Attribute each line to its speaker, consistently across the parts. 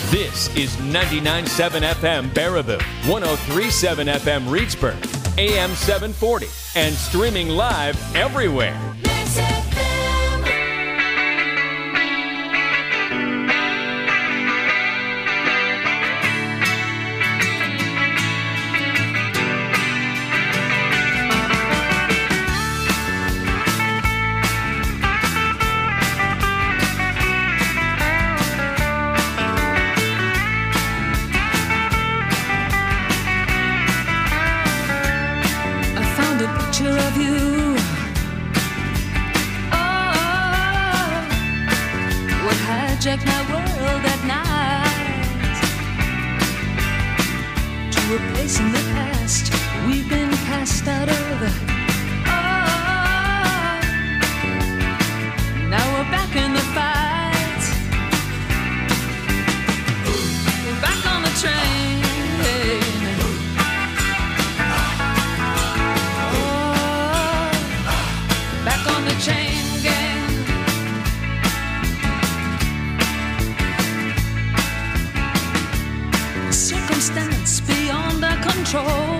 Speaker 1: This is 99.7 FM Baraboo, 103.7 FM Reedsburg, AM 740, and streaming live everywhere.
Speaker 2: Of you, oh, what hijacked my world that night, to a place in the past we've been cast out of. Oh, now we're back in the fight, we're back on the train. Chain gang, circumstance beyond our control.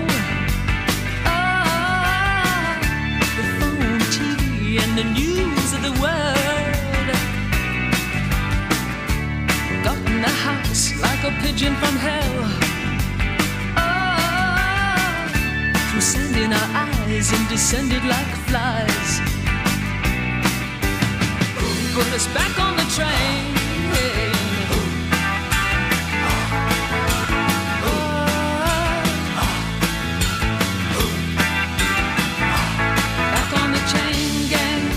Speaker 2: Oh, the phone, TV, and the news of the world got in the house like a pigeon from hell. Oh, through sand in our eyes and descended like flies. Put us back on the train. Back on the chain gang.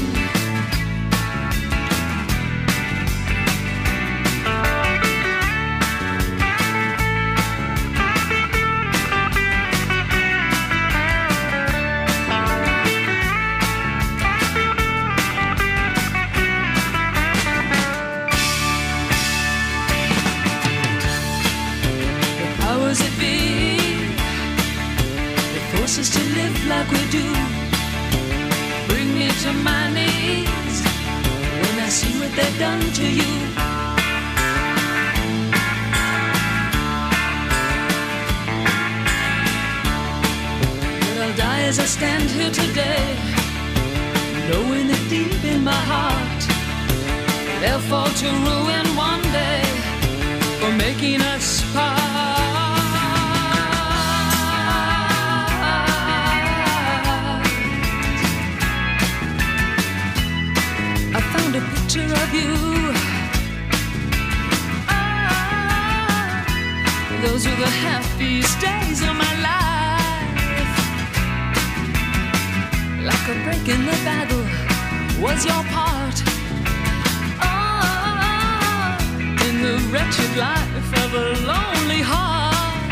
Speaker 2: Us to live like we do, bring me to my knees when I see what they've done to you. But I'll die as I stand here today, knowing that deep in my heart they'll fall to ruin one day for making us part. A picture of you, oh, those were the happiest days of my life. Like a break in the battle was your part, oh, in the wretched life of a lonely heart.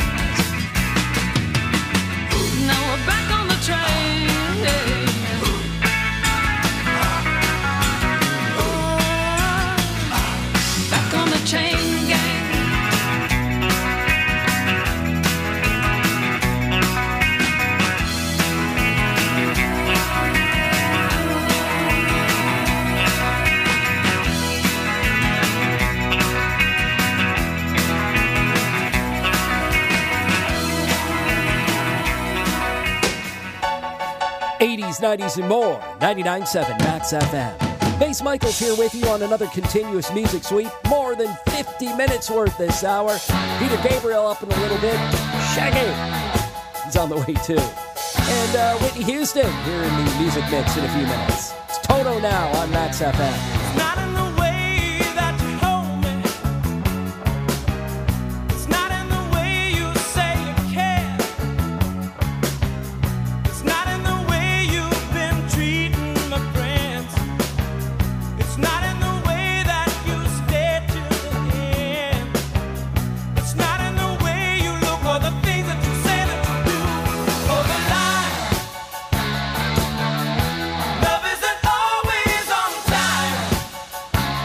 Speaker 2: Now we're back on the train. Chain gang.
Speaker 3: '80s, '90s, and more. 99.7 Max FM. Bass Michaels here with you on another continuous music sweep. More than 50 minutes worth this hour. Peter Gabriel up in a little bit. Shaggy, he's on the way too. And Whitney Houston here in the music mix in a few minutes. It's Toto now on Max FM.
Speaker 4: Not in the way that you hold me. It's not in the way you say you care. It's not in the way you've been treating my friends. It's not in the way that you stay till the end. It's not in the way you look or the things that you say that you do. Or the lie. Love isn't always on time.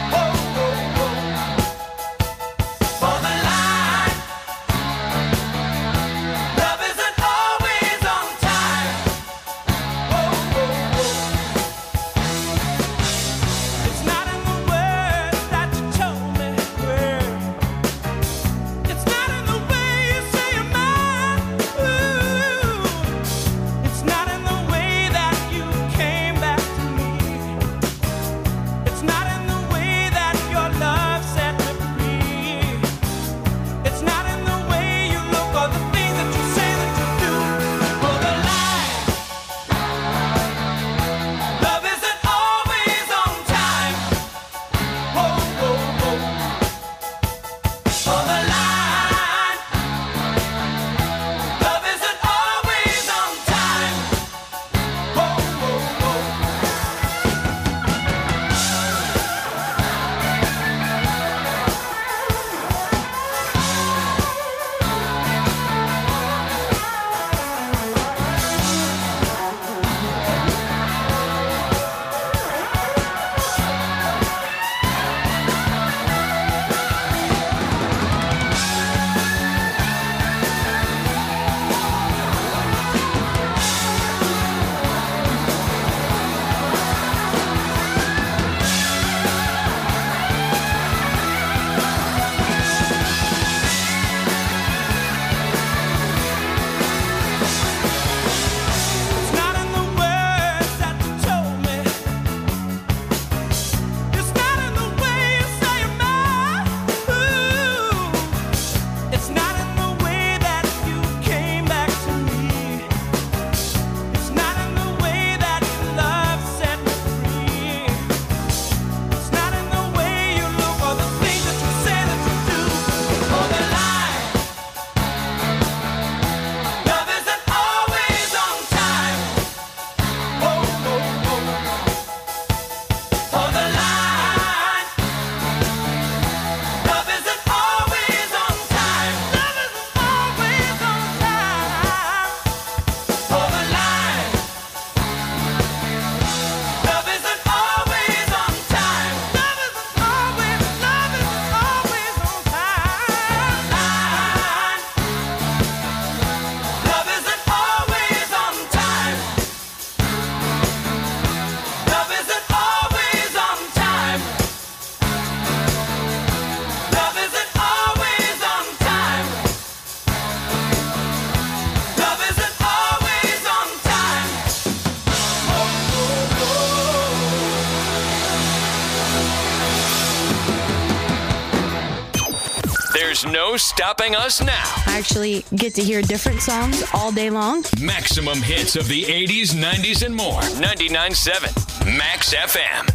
Speaker 1: There's no stopping us now.
Speaker 5: I actually get to hear different songs all day long.
Speaker 1: Maximum hits of the 80s, 90s, and more. 99.7 Max FM.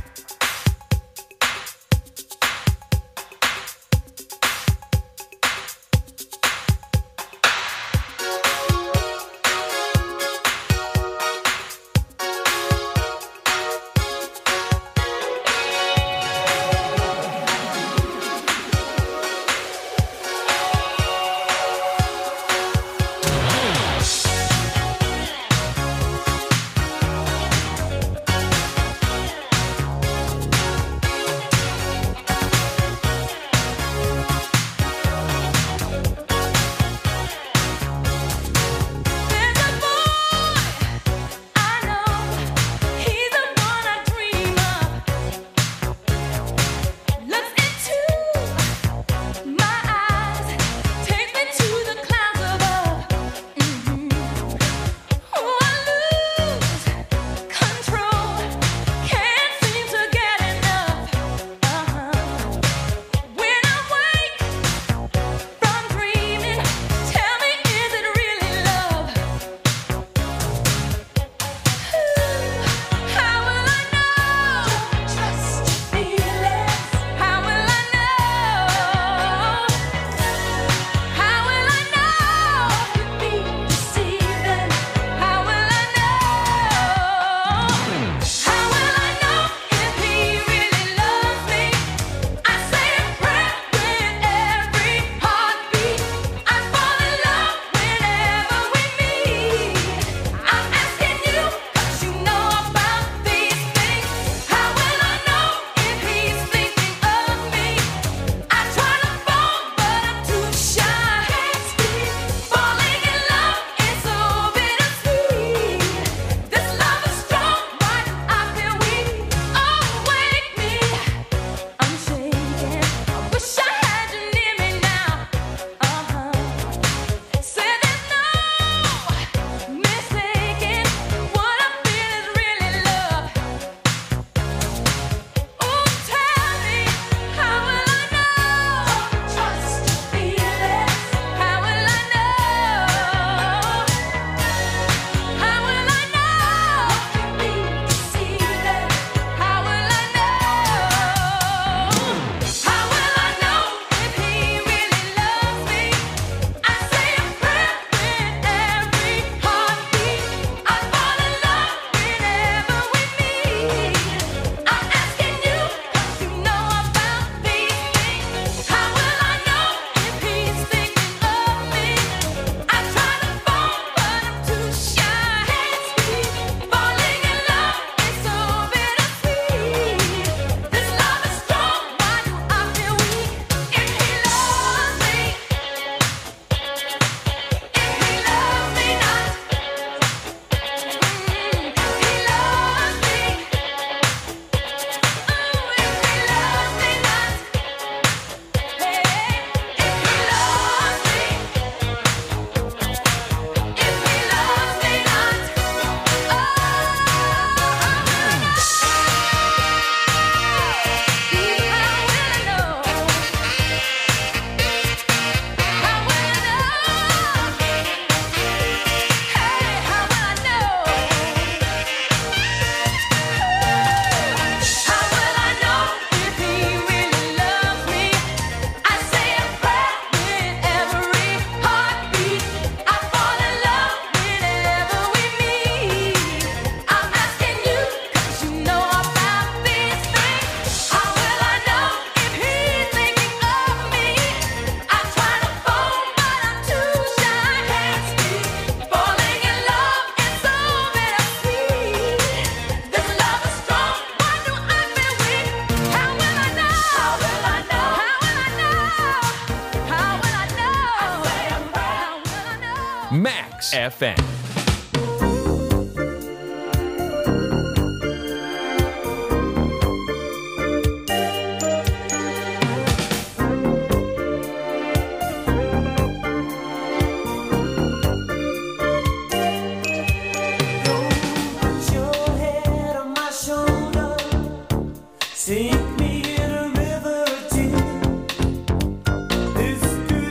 Speaker 1: Max FM.
Speaker 4: Sink me in a river of tears. This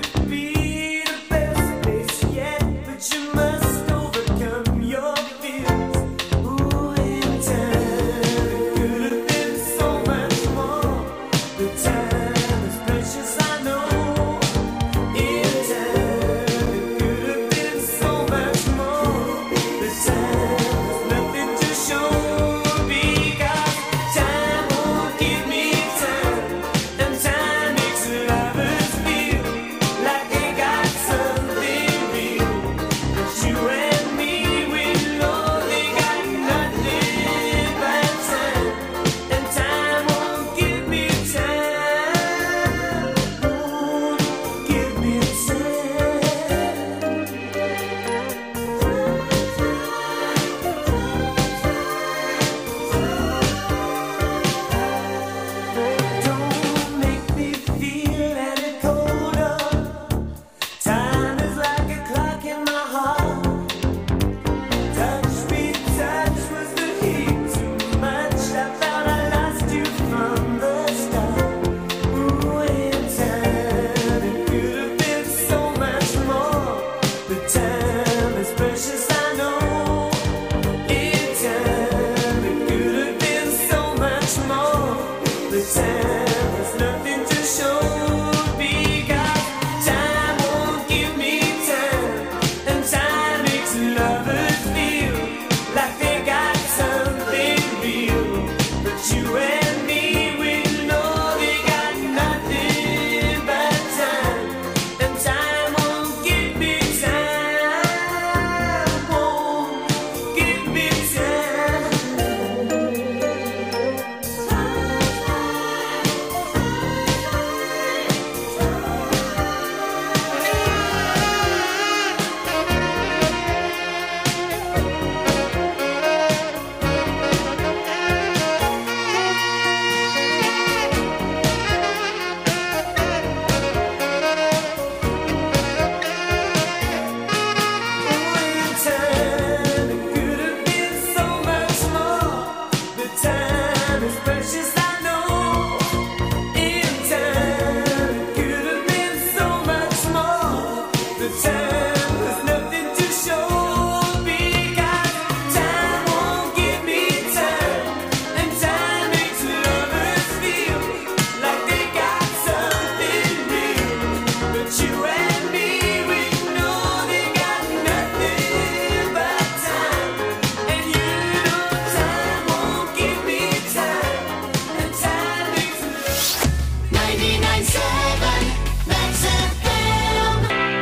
Speaker 4: time is precious, I know. In time, it could have been so much more. The time was nothing to show. Because time won't give me time. And time makes lovers feel like they got something real. But you and me, we know they got nothing but time. And you know time won't give me time. And time makes love.
Speaker 6: 99.7 Max FM.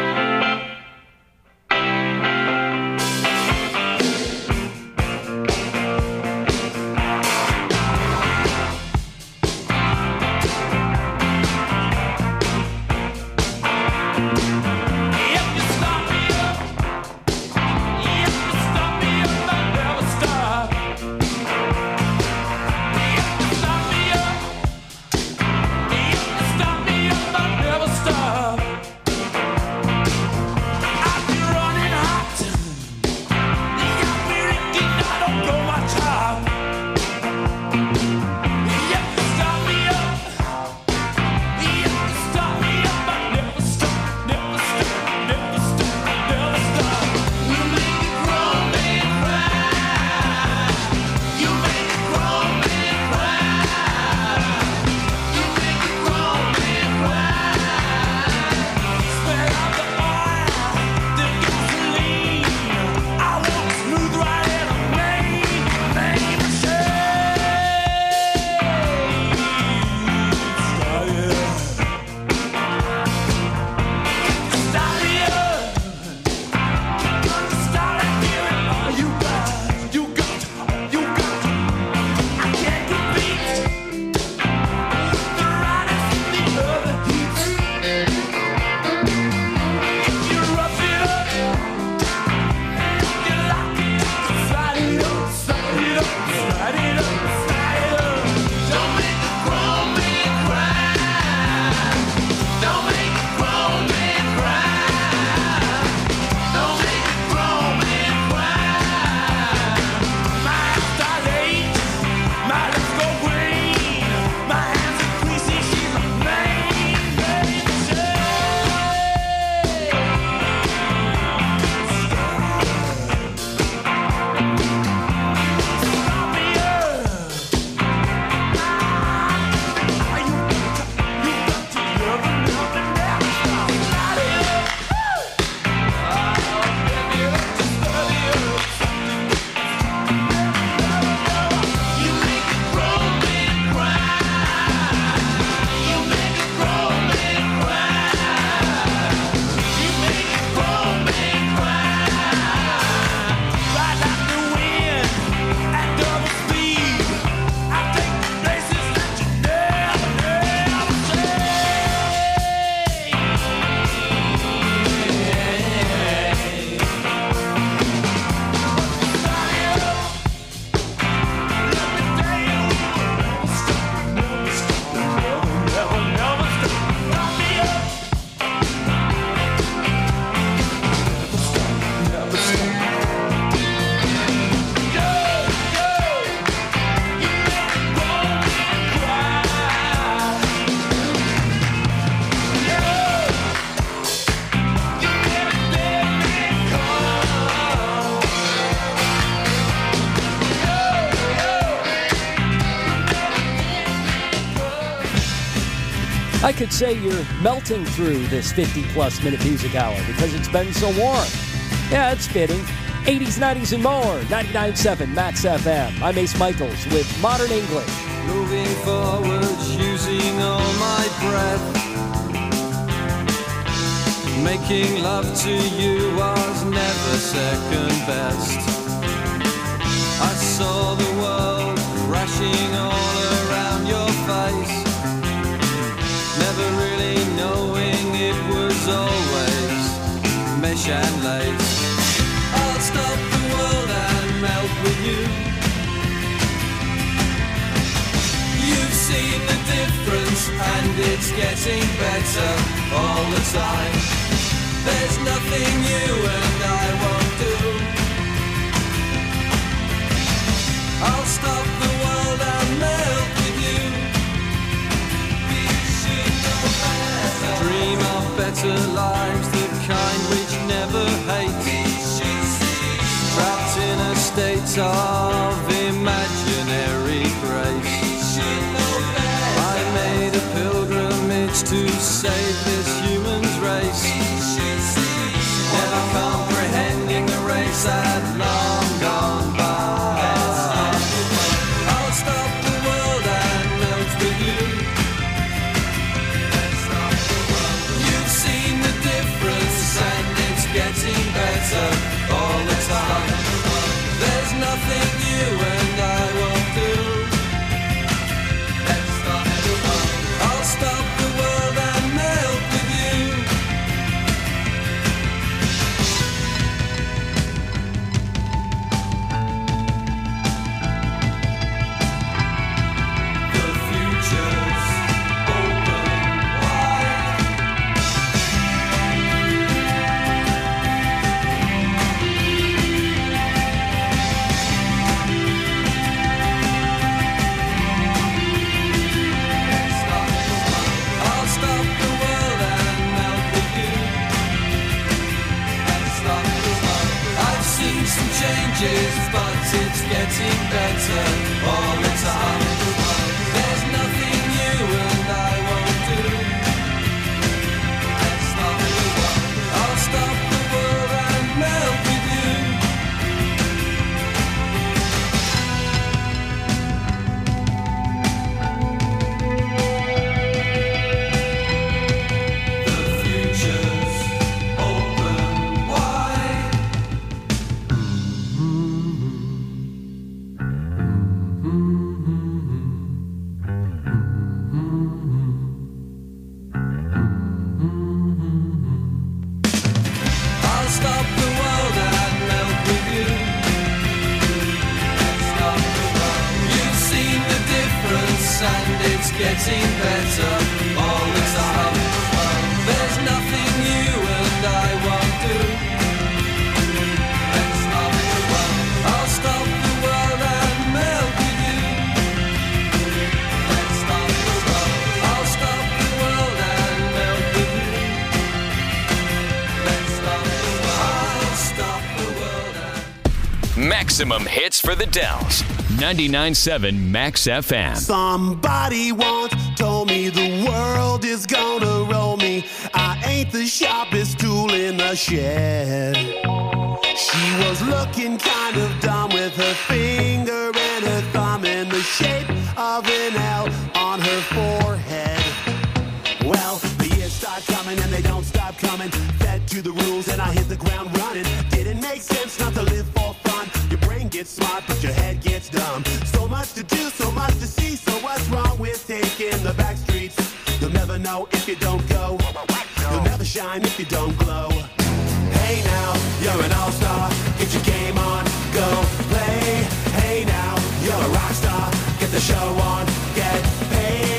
Speaker 4: If you stop me up, I'll never stop. If you stop me up, I'll never stop. I've been running hot. Got me reeking, I don't blow my top. If you stop me up, I'll never stop, never stop, never stop, never stop. You make a grown man cry. You make a grown man cry. You make a grown man cry. Spread out the oil, the gasoline. I want a smooth ride and a main machine. Stop it, you got. I can't compete. The riders in the other heat. If you rough it up, you lock it up, slide it up, slide it up, slide it up, slide it up. Don't make a grown man cry. Don't make a grown man cry. Don't make a grown man cry. My eyes dilate, my lips go green, my hands are greasy, she's a main machine. Stop me up. You got to love and never stop. Light it up. Baby, just light it up. You make a grown man cry. You make a grown man cry. You make a grown man cry. Ride like the wind at double speed. I take the places that you never say. Start it up. Let me tell you, never stop, never stop, never stop. Start me up. Never stop. Go, go. You make a grown man cry. Go. You make a dead man come.
Speaker 3: I could say you're melting through this 50-plus minute music hour because it's been so warm. Yeah, it's fitting. 80s, 90s, and more. 99.7 Max FM. I'm Ace Michaels with Modern English.
Speaker 7: Moving forward, using all my breath. Making love to you was never second best. I saw the world crashing all around your face. Never really knowing it was always mesh and lace. I'll stop the world and melt with you. You've seen the difference and it's getting better all the time. There's nothing you and I won't do. I'll stop the world and melt bit of imaginary grace. I made a pilgrimage to save this human's race, never comprehending the race had long gone by. I'll stop the world and melt with you. You've seen the difference and it's getting better all the time. There's nothing you and I won't do. I'll stop the world and melt with you. The future's open wide. I'll stop the world and melt with you. I've seen some changes, but it's getting better all the time. There's nothing you and I won't do. I'll stop the world and melt with you. The future's open wide. I'll stop the world and melt with you. You've seen the difference and it's getting better all the time. There's nothing you and I won't do. I'll stop the world and melt with you. I'll stop the world and melt with you. I'll stop the world and
Speaker 1: Maximum hits for the Dells. 99.7 Max FM.
Speaker 8: Somebody once told me the world is gonna roll me. I ain't the sharpest tool in the shed. She was looking kind of dumb with her finger and her thumb in the shape of an L on her forehead. Well, the years start coming and they don't stop coming. Fed to the rules and I hit the ground running. Didn't make sense not to live for fun. Your brain gets smart but your head gets dumb. So much to do, so much to see. So what's wrong with taking the back streets? You'll never know if you don't go. You'll never shine if you don't glow. Hey now, you're an all-star. Get your game on, go play. Hey now, you're a rock star. Get the show on, get paid.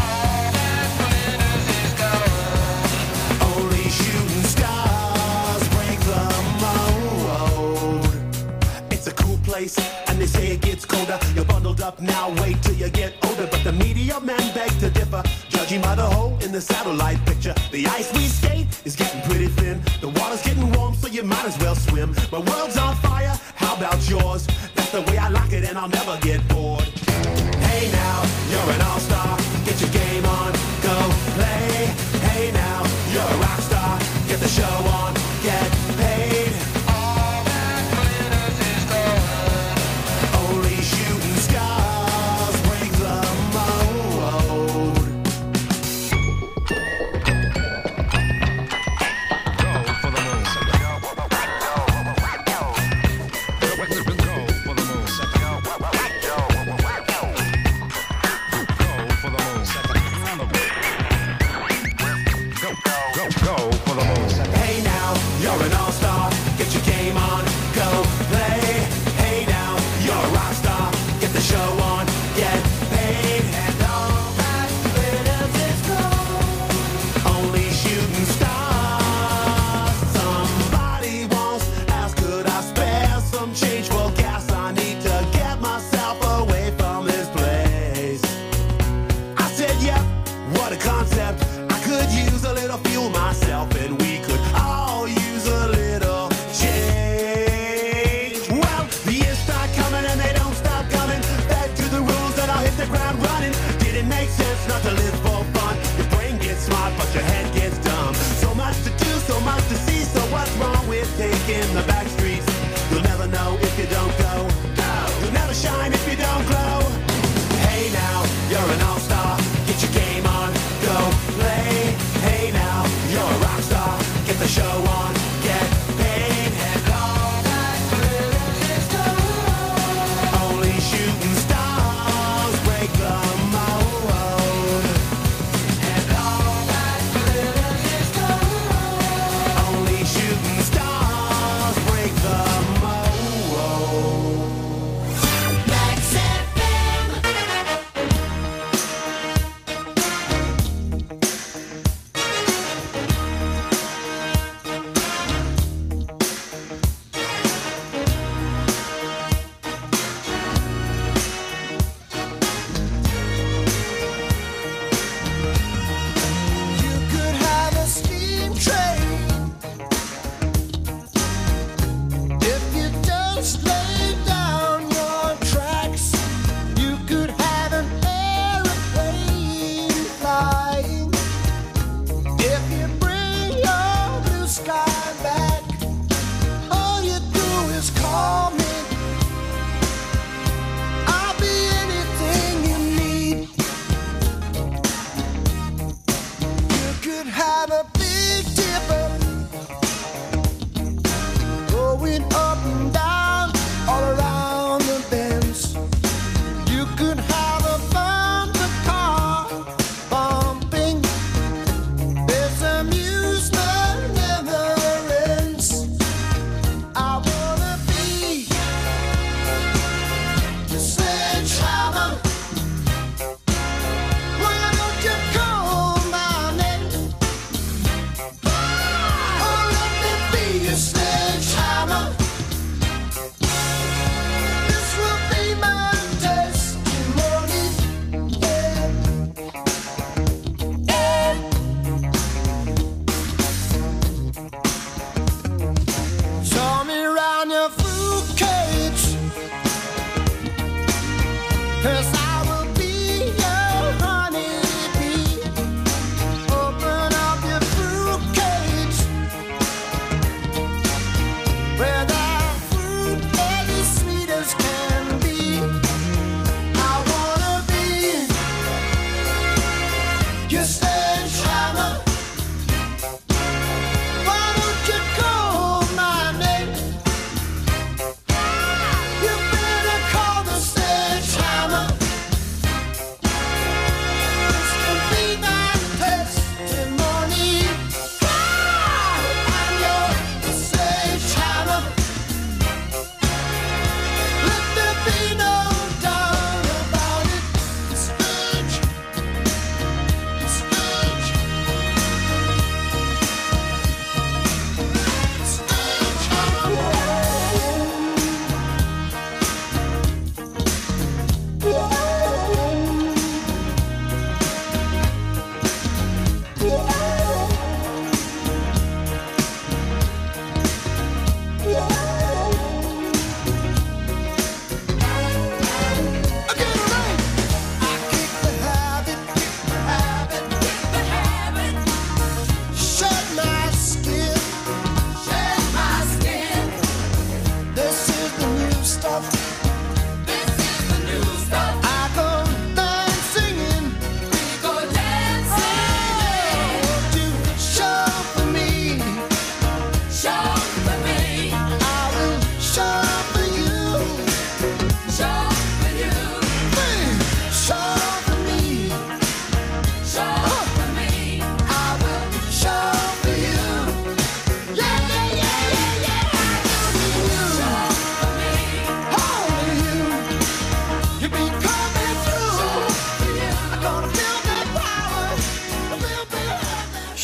Speaker 8: Only shooting stars break the mold. It's a cool place, and they say it gets colder. You're bundled up now, wait till you get older. But the media men beg to differ, judging by the hole in the satellite picture. The ice we skate is getting pretty thin. The water's getting warm, so you might as well swim. My world's on fire, how about yours? That's the way I like it, and I'll never get bored. Hey now, you're an all-star. Get your game on, go play. Hey now, you're a rock star. Get the show on, get paid. Only shooting stars break the mold. Hey now, you're an all-star. Get your game on, go play. Hey now, you're a rock star. Get the show on, get paid. And all that glitters is gold. Only shooting stars. Somebody once asked, could I spare some change for gas? I need to get myself away from this place. I said, yep, what a concept. I could use a little fuel myself, and we could all use a little change. Well, the years start coming.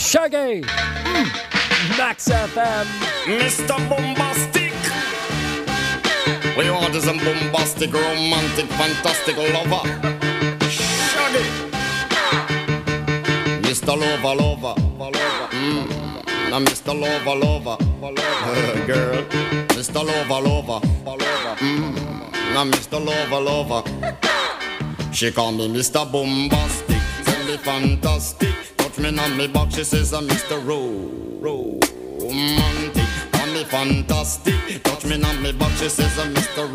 Speaker 3: Shaggy. Max FM.
Speaker 9: Mr. Bombastic. We want is a bombastic, romantic, fantastic lover. Shaggy. Mr. Lover. Now Mr. Lover. Girl. Mr. Lover. Now Mr. Lover. She call me Mr. Bombastic. Tell me fantastic. Touch me on me back. She says I'm Mr. Romantic. Call me fantastic. Touch me on me back. She says I'm Mr.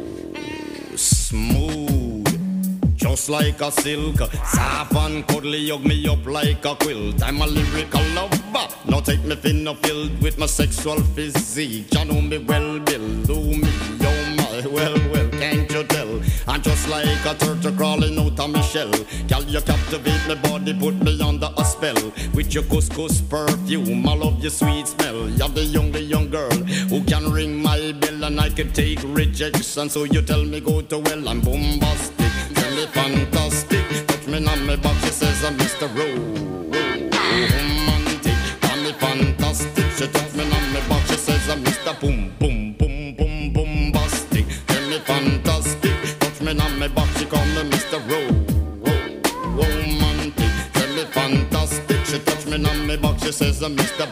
Speaker 9: Smooth. Just like a silk, soft and cuddly, hug me up like a quilt. I'm a lyrical lover. Now take me thin or filled with my sexual physique. You know me well, Bill. Do me, oh my, well, can't you tell? I'm just like a turtle crawling out of my shell. Girl, you captivate my body, put me under a spell. With your couscous perfume, I love your sweet smell. You're the young girl who can ring my bell, and I can take rejection. So you tell me go to well, I'm bombastic. Tell me fantastic. Touch me on my back, she says I'm Mr. Romantic. Tell me fantastic. She touch me on my back, she says I'm Mr. Bombastic. Tell me fantastic. Touch me on my back, she call me Mr. Romantic. Tell me fantastic. She touch me on my back, she says I'm Mr.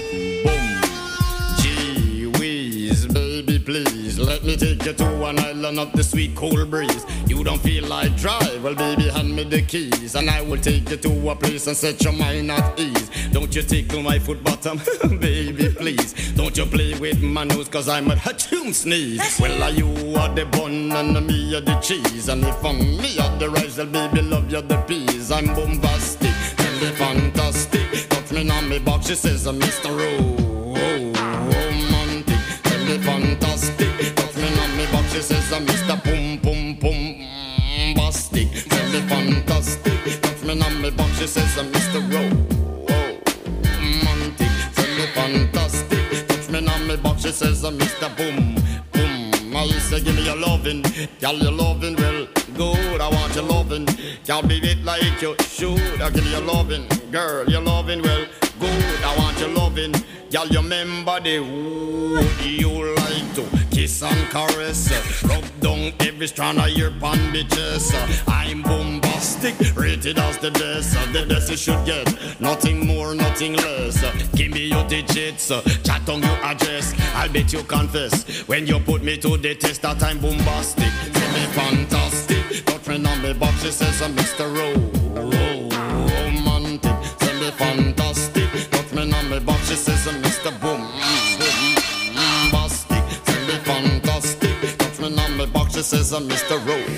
Speaker 9: Gee whiz, baby, please let me take you to an island of the sweet cool breeze. You don't feel like drive? Well, baby, hand me the keys, and I will take you to a place and set your mind at ease. Don't you tickle my foot bottom, baby, please. Don't you play with my nose, cause I'm a hatchoon sneeze. Well, you are the bun and me are the cheese, and if I'm me are the rice, well, baby, love you the peas. I'm bombastic, tell me fantastic. Touch me on me box, she says I'm Mr. Romantic. Tell me fantastic. Touch me on me box, she says I'm Mr. Bombastic. Tell me fantastic. Touch me on me box, she says I'm Mr. Romantic. Tell me fantastic. Touch me on me box, she says I'm Mr. Boom. I say give me your lovin', girl, your lovin', well, good, I want your lovin'. Can't be it like you should. I give you your lovin', girl, your lovin', well, good, I want your lovin'. Girl, you remember the wood you like to kiss and caress, rub down every strand of your pan bitches. I'm bombastic, rated as the best you should get, nothing more, nothing less. Give me your digits, chat on your address, I'll bet you confess when you put me to the test that I'm bombastic. Tell me fantastic, touch me on me box, she says I'm Mr. Romantic. Tell me fantastic, touch me on me box, she says I'm Mr. Bombastic. Tell me fantastic, touch me on me box, she says I'm Mr.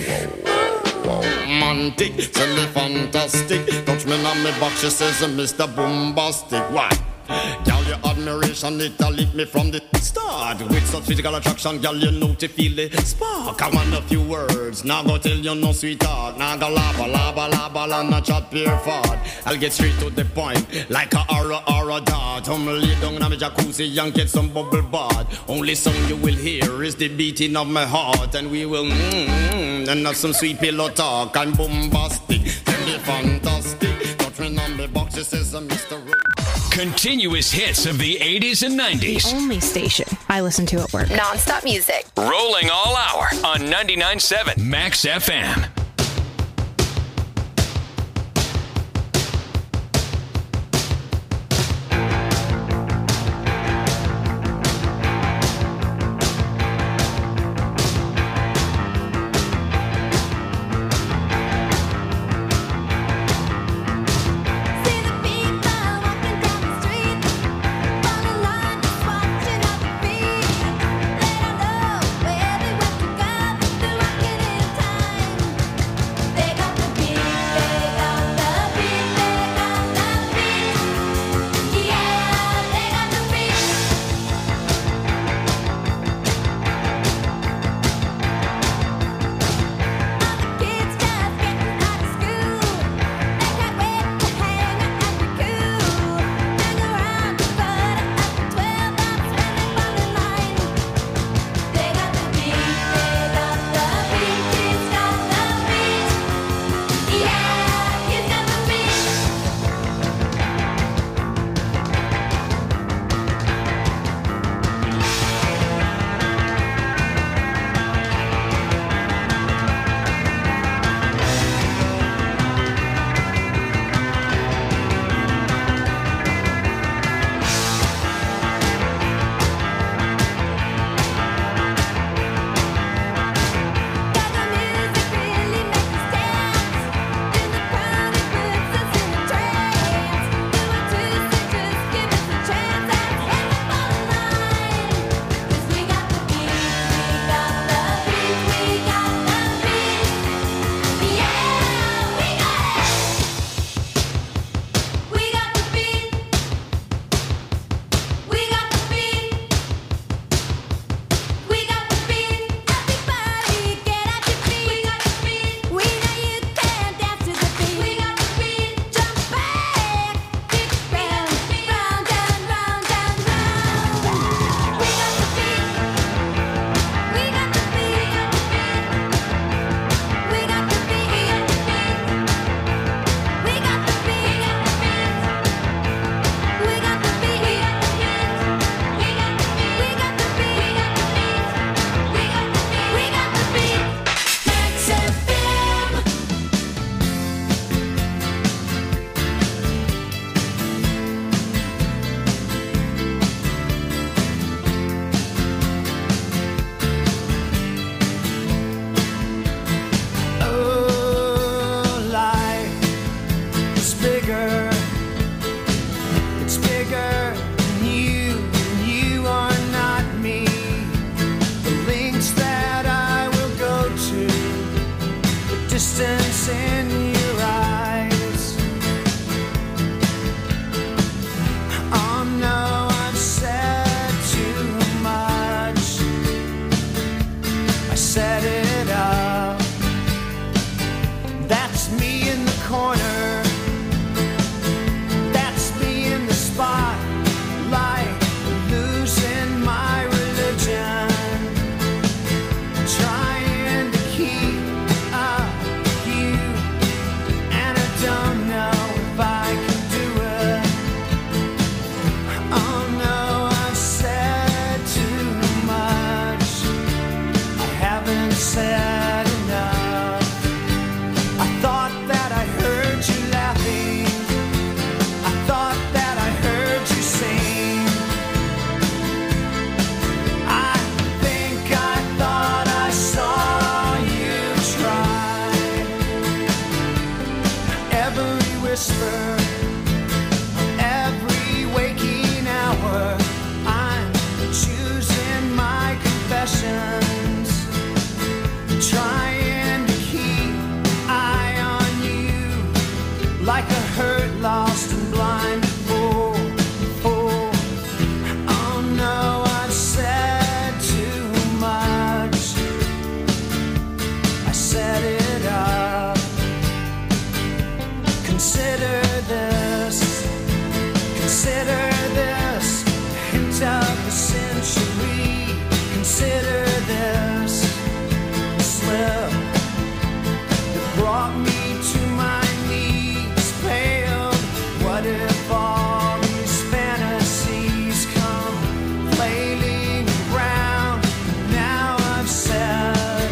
Speaker 9: Romantic. Tell me fantastic, touch me on me box, she says I'm Mr. Bombastic. Why? Girl, your admiration, it'll lead me from the start. With such physical attraction, girl, you know to feel the spark. I want a few words, now go tell you no sweetheart. Now go laba, and not chat pure fart. I'll get straight to the point, like a aura dart. Lay down in my jacuzzi and get some bubble bath. Only song you will hear is the beating of my heart. And we will and have some sweet pillow talk. I'm bombastic, tell me fantastic. Touch me on the box, it says I'm Mr.
Speaker 1: Continuous hits of the 80s and 90s.
Speaker 5: The only station I listen to at work.
Speaker 10: Non-stop music.
Speaker 1: Rolling all hour on 99.7 Max FM.
Speaker 6: Where they went together, they're rocking in time.
Speaker 4: what's in your eyes. Oh no, I've said too much. I set it up. That's me in the corner. That's me in the spotlight, losing my religion. Trying to keep up with you, and I don't know if I can do it. Oh no, I've said too much. I haven't said enough. I thought that I heard you laughing. I thought that I heard you sing. I think I thought I saw you try. Every whisper, every waking hour, I'm choosing my confessions, trying to keep eye on you, like a hurt, lost and blind fool. Fool. Oh no, I've said too much. I set it up. Consider this. Consider this. Hint of the century. Consider this. Slip that brought me to my knees, paled. What if all these fantasies come flailing around? Now I've said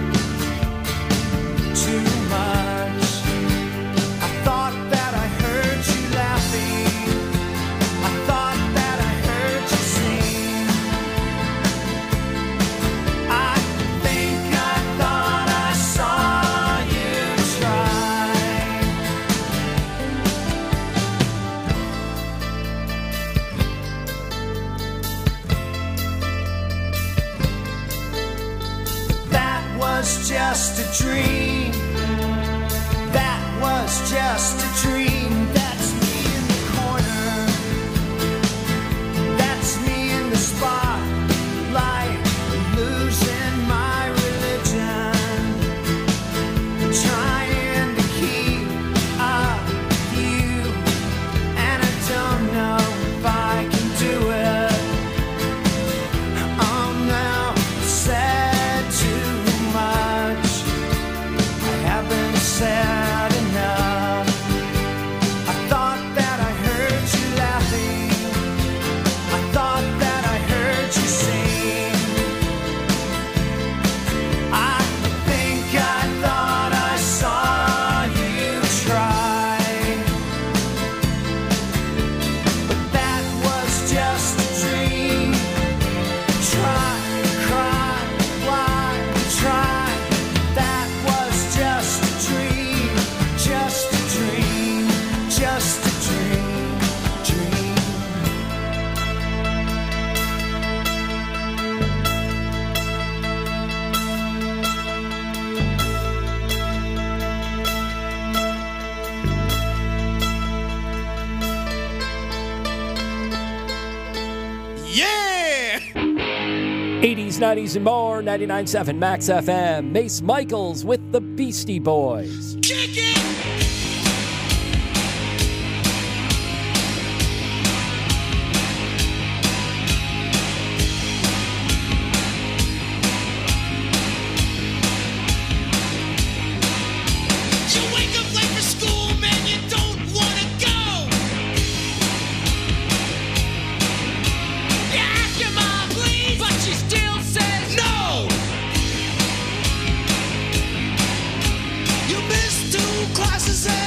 Speaker 4: too much. I thought that I heard you laughing. I thought that I heard you sing. I think I thought I saw you try. That was just a dream. That was just a dream. That's me in the corner. That's me in the spotlight, losing my religion. Trying to keep up with you, and I don't know if I can do it. Oh no, I've said too much. I haven't said enough. I thought that I heard you laughing. I thought that I heard you sing. I think I thought I saw you try. But that was just a dream. Try, cry, why, try. That was just a dream. Just a dream. Just a dream. Dream.
Speaker 8: Yeah!
Speaker 3: 80s, 90s, and more. 99.7 Max FM. Mace Michaels with the Beastie Boys.
Speaker 8: Kick it!
Speaker 6: You wake up late for school, man, you don't wanna go. You ask your mom, please, but she still says no. You miss 2 classes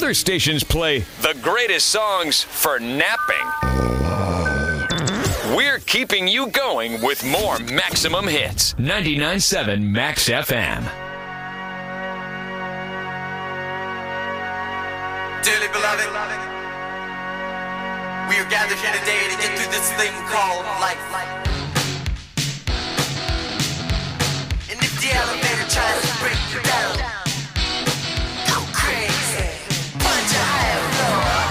Speaker 1: other stations play the greatest songs for napping. We're keeping you going with more Maximum Hits. 99.7 Max FM.
Speaker 10: Dearly beloved, we are gathered here today to get through this thing called life. And if the elevator tries to break you down, go crazy, punch a higher floor.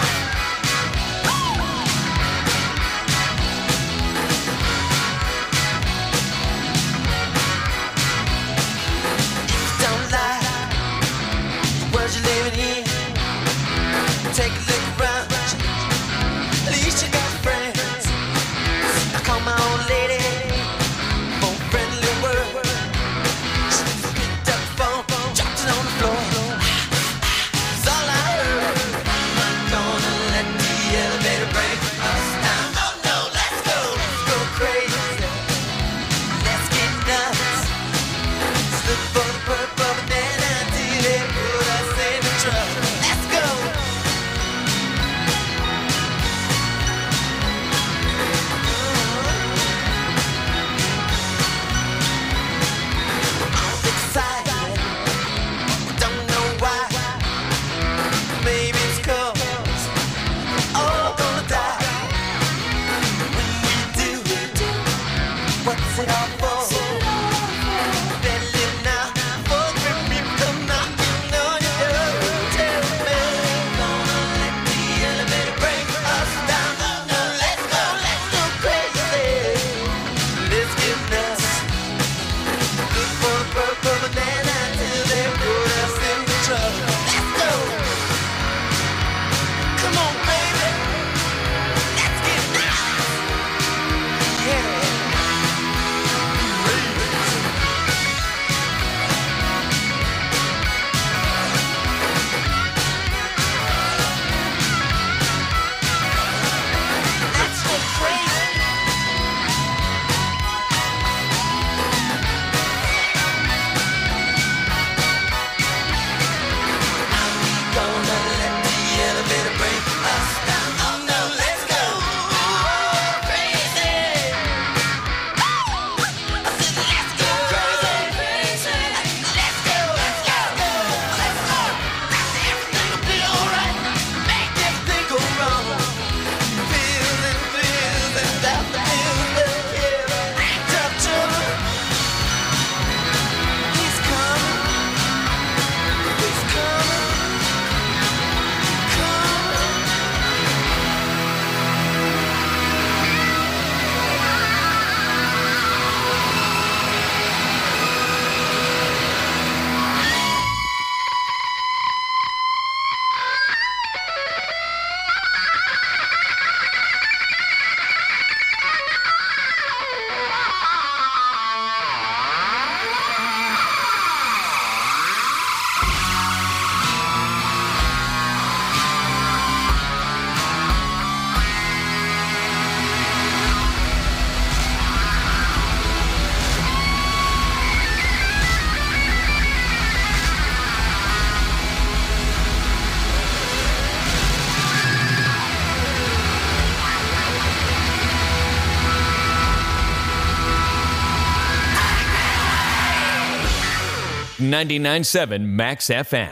Speaker 10: Don't lie, the world you're living in. Take a look around, at least you got friends. I call my old lady for a friendly word. She picked up the phone, dropped it on the floor. It's all I heard. I'm not gonna let the elevator break us down. Oh no, let's go crazy. Let's get nuts. Let's look for the purple banana till they put us in the truck. Let's go.
Speaker 1: .997 Max FM.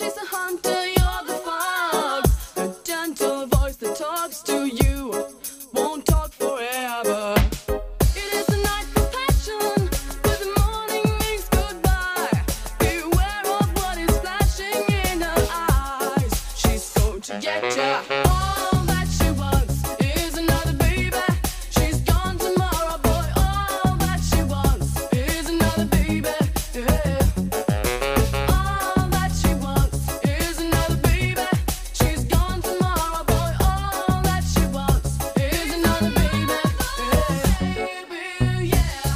Speaker 2: She's the hunter, you're the fox. A gentle voice that talks to you won't talk forever. It is a night for passion, but the morning means goodbye. Beware of what is flashing in her eyes. She's going to get ya. All that she wants is another baby. She's gone tomorrow, boy. All that she wants is another baby. Yeah. All that she wants is another baby. She's gone tomorrow, boy. All that she wants is another baby. Baby, yeah.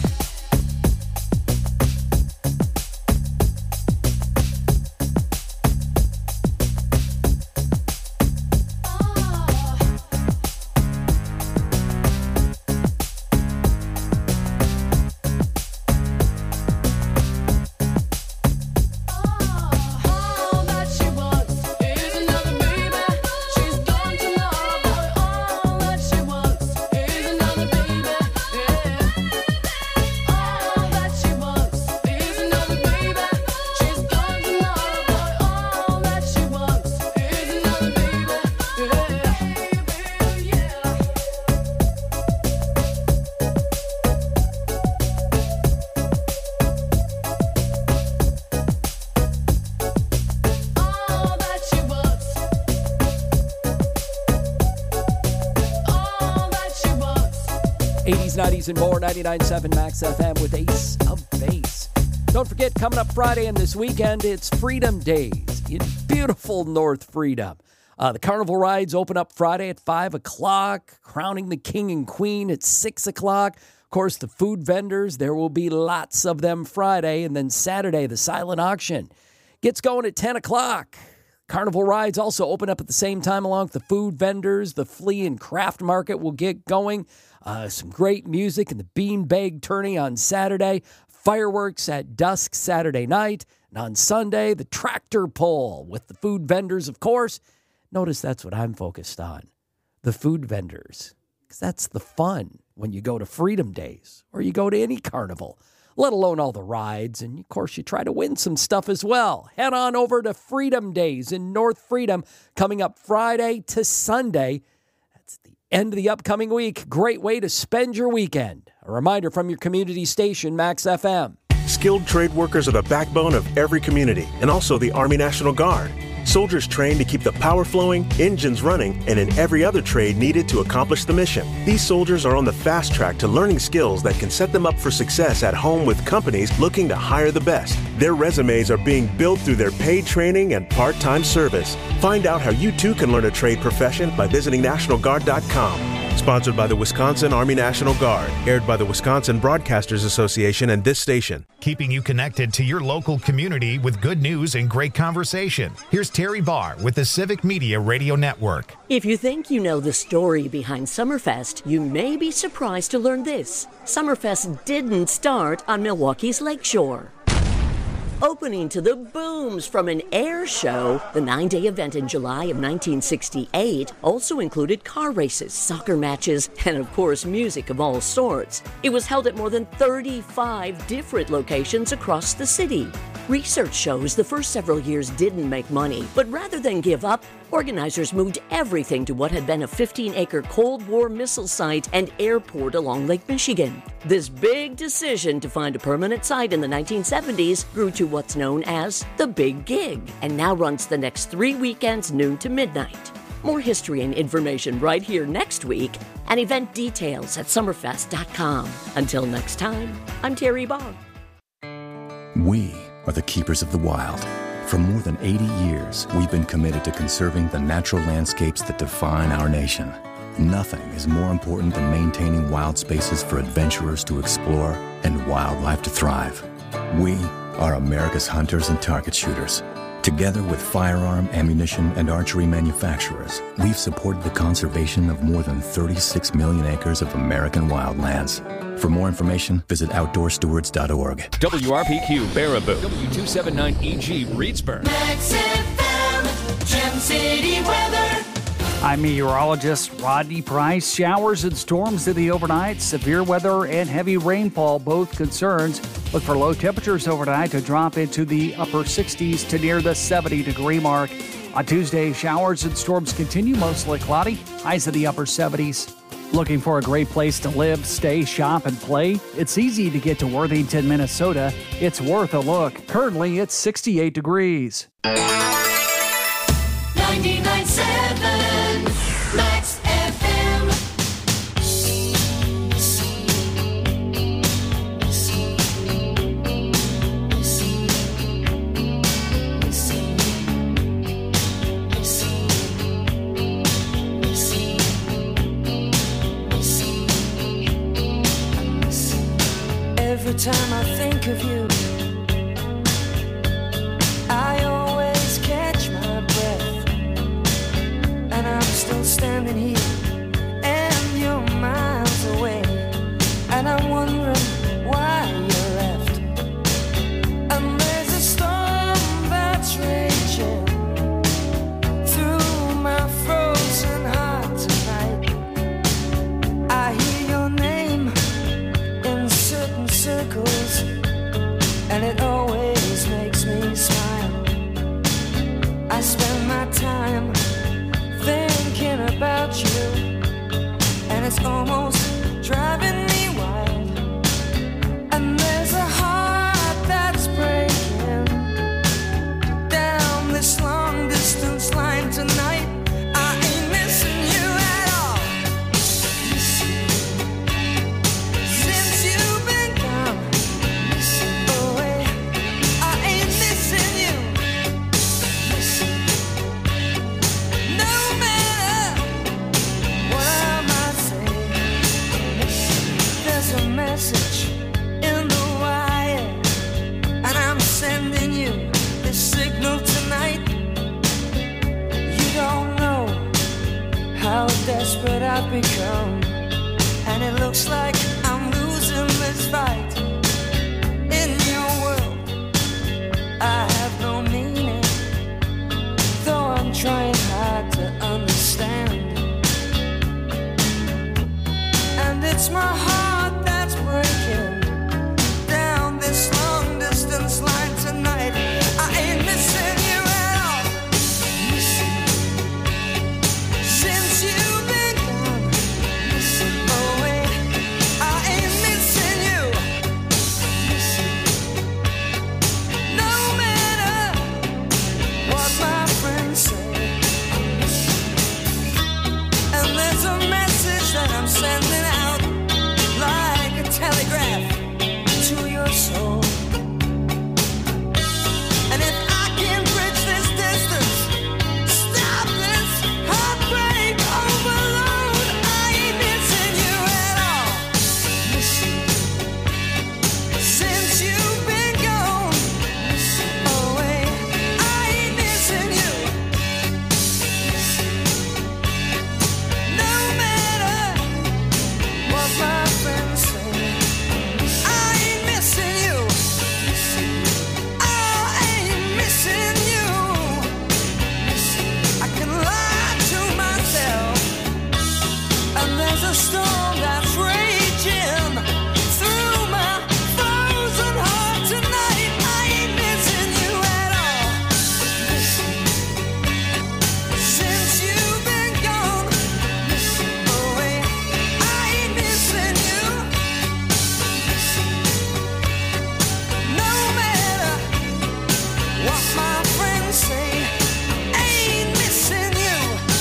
Speaker 2: All that she wants is another baby. She's gone tomorrow, boy. All that she wants is another baby. Yeah. All that she wants is another baby. She's gone tomorrow, boy. All that she wants is another baby. Yeah. All that she wants. All that she wants.
Speaker 3: 80s, 90s, and more. 99.7 Max FM with Ace of Base. Don't forget, coming up Friday and this weekend, it's Freedom Days in beautiful North Freedom. The carnival rides open up Friday at 5 o'clock, crowning the king and queen at 6 o'clock. Of course, the food vendors, there will be lots of them Friday. And then Saturday, the silent auction gets going at 10 o'clock. Carnival rides also open up at the same time along with the food vendors. The flea and craft market will get going. Some great music and the beanbag tourney on Saturday. Fireworks at dusk Saturday night. And on Sunday, the tractor pull with the food vendors, of course. Notice that's what I'm focused on. The food vendors. Because that's the fun when you go to Freedom Days or you go to any carnival, let alone all the rides. And, of course, you try to win some stuff as well. Head on over to Freedom Days in North Freedom coming up Friday to Sunday. That's the end of the upcoming week. Great way to spend your weekend. A reminder from your community station, Max FM.
Speaker 11: Skilled trade workers are the backbone of every community and also the Army National Guard. Soldiers trained to keep the power flowing, engines running, and in every other trade needed to accomplish the mission. These soldiers are on the fast track to learning skills that can set them up for success at home with companies looking to hire the best. Their resumes are being built through their paid training and part-time service. Find out how you too can learn a trade profession by visiting NationalGuard.com. Sponsored by the Wisconsin Army National Guard. Aired by the Wisconsin Broadcasters Association and this station.
Speaker 12: Keeping you connected to your local community with good news and great conversation. Here's Terry Barr with the Civic Media Radio Network.
Speaker 13: If you think you know the story behind Summerfest, you may be surprised to learn this. Summerfest didn't start on Milwaukee's Lakeshore. Opening to the booms from an air show, the 9-day event in July of 1968 also included car races, soccer matches, and of course music of all sorts. It was held at more than 35 different locations across the city. Research shows the first several years didn't make money, but rather than give up, organizers moved everything to what had been a 15-acre Cold War missile site and airport along Lake Michigan. This big decision to find a permanent site in the 1970s grew to what's known as the Big Gig, and now runs the next 3 weekends, noon to midnight. More history and information right here next week, and event details at summerfest.com. Until next time, I'm Terry Barr.
Speaker 14: We are the keepers of the wild. For more than 80 years, we've been committed to conserving the natural landscapes that define our nation. Nothing is more important than maintaining wild spaces for adventurers to explore and wildlife to thrive. We are America's hunters and target shooters. Together with firearm, ammunition, and archery manufacturers, we've supported the conservation of more than 36 million acres of American wildlands. For more information, visit OutdoorStewards.org.
Speaker 1: WRPQ Baraboo, W279EG Reedsburg.
Speaker 2: Max FM, Gem City weather.
Speaker 15: I'm meteorologist Rodney Price. Showers and storms in the overnight, severe weather and heavy rainfall, both concerns. Look for low temperatures overnight to drop into the upper 60s to near the 70-degree mark. On Tuesday, showers and storms continue, mostly cloudy, highs in the upper 70s. Looking for a great place to live, stay, shop, and play? It's easy to get to Worthington, Minnesota. It's worth a look. Currently, it's 68 degrees.
Speaker 6: 99.7 Max FM.
Speaker 10: Every time I think of you, I always catch my breath, and I'm still standing here, and you're miles away, and I'm wondering why you left. And there's a storm that's raging through my frozen heart tonight. I hear your name in certain circles, and it always makes me smile. I spend my time thinking about you, and it's almost driving me wild. And there's a heart that's breaking down this long distance line tonight. I ain't missing you at all. Since you've been gone away, I ain't missing you. No matter what I might say, there's a message in the wire, and I'm sending you this signal tonight. You don't know how desperate I've become, and it looks like I'm losing this fight. In your world, I have no meaning, though I'm trying hard to understand. And it's my heart that's breaking down this long distance line tonight. I ain't missing you at all. Since you've been gone away, I ain't missing you. No matter what my friends say. And there's a message that I'm sending out like a telegraph to your soul. And if I can bridge this distance, stop this heartbreak overload, I ain't missing you at all. Since you've been gone away, I ain't missing you. No matter what my friends say, I ain't missing you. I ain't missing you. I can lie to myself, and there's a storm that's raging through my frozen heart tonight. I ain't missing you at all. Since you've been gone away, I ain't missing you. No matter what my friends say, I ain't missing you.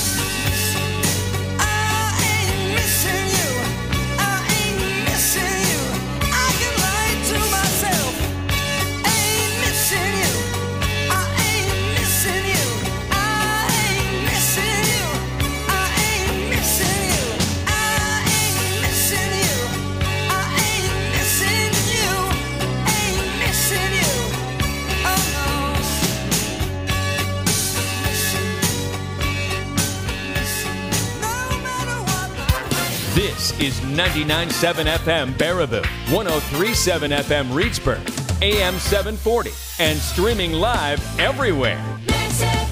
Speaker 10: I ain't missing you. I ain't missing you. I can lie to myself. I ain't missing you. I ain't missing you. I ain't missing you. I ain't missing you. I ain't missing you. I ain't missing you. Ain't missing you. Oh no.
Speaker 1: This is 99.7 FM Baraboo, 103.7 FM Reedsburg, AM 740, and streaming live everywhere.
Speaker 6: Max FM.